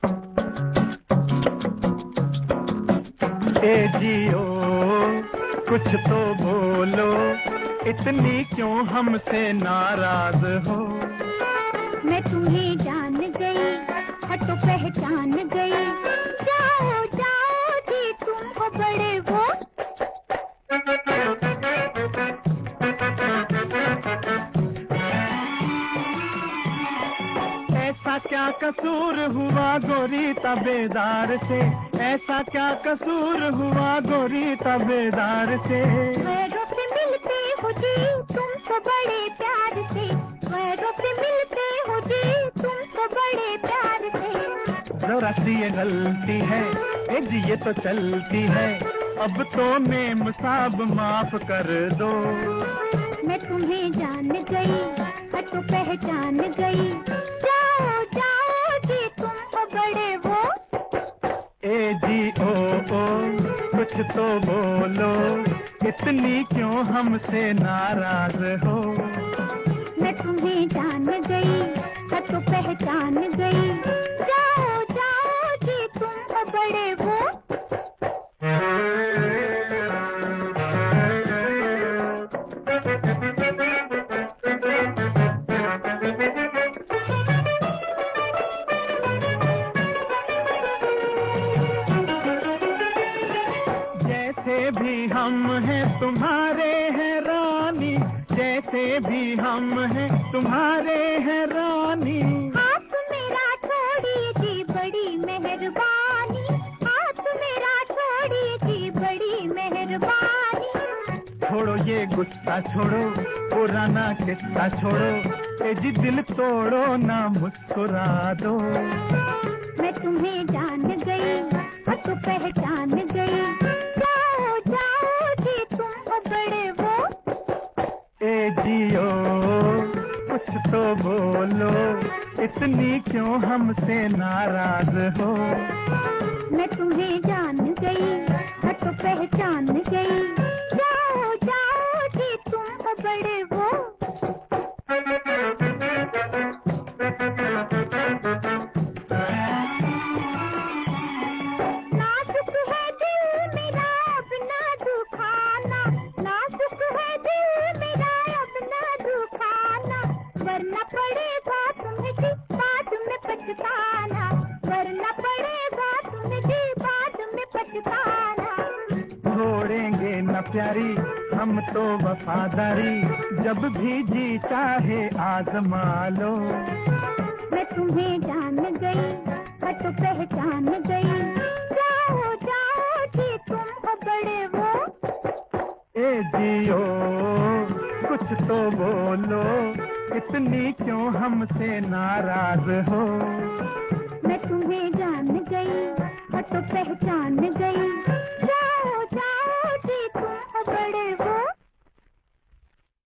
ए जियो कुछ तो बोलो, इतनी क्यों हमसे नाराज हो। मैं तुम्हें जान गई, हटो पहचान गई, जाओ जाओ जी तुम हो बड़े वो। ऐसा क्या कसूर हुआ गोरी तबेदार से, ऐसा क्या कसूर हुआ गोरी तबेदार से। पैरों से मिलते हो जी तुम तो बड़े प्यार से, पैरों से मिलते हो जी तुम तो बड़े प्यार से। जरा सी ये गलती है ए जी ये तो चलती है, अब तो मेम साहब माफ कर दो। मैं तुम्हें जान गई, हटो पहचान गई, जाओ जाओ जी तुम हो बड़े वो। ए जी ओ कुछ तो बोलो, इतनी क्यों हमसे नाराज हो। मैं तुम्हें जान गई, हटो पहचान गई, जाओ जाओ जी तुम हो बड़े वो। जैसे भी हम हैं तुम्हारे हैं रानी, जैसे भी हम हैं तुम्हारे हैं रानी। हाथ मेरा छोड़िए जी बड़ी मेहरबानी, हाथ मेरा छोड़िए जी बड़ी मेहरबानी। छोड़ो ये गुस्सा छोड़ो, पुराना किस्सा छोड़ो, ए जी दिल तोड़ो ना मुस्कुरा दो। मैं तुम्हें जान गई, हटो पहचान गई, जाओ जाओ जी तुम हो बड़े वो। ए जियो कुछ तो बोलो, इतनी क्यों हमसे नाराज हो। मैं तुम्हें जान गई, हटो पहचान गई, जाओ जाओ जी तुम हो बड़े वो। नाजुक है दिल मेरा अब ना दुखाना, नाजुक है दिल मेरा अब ना दुखाना, वरना पड़ेगा तुम्हें जी बाद में पछताना, वरना पड़ेगा तुम्हें जी बाद में पछताना। छोड़ेंगे न प्यारी हम तो वफादारी, जब भी जी चाहे आजमा लो। मैं तुम्हें जान गई, हटो पहचान गई, जाओ जाओ जी तुम हो बड़े वो। ए जियो कुछ तो बोलो, इतनी क्यों हमसे नाराज हो। मैं तुम्हें जान गई, हटो पहचान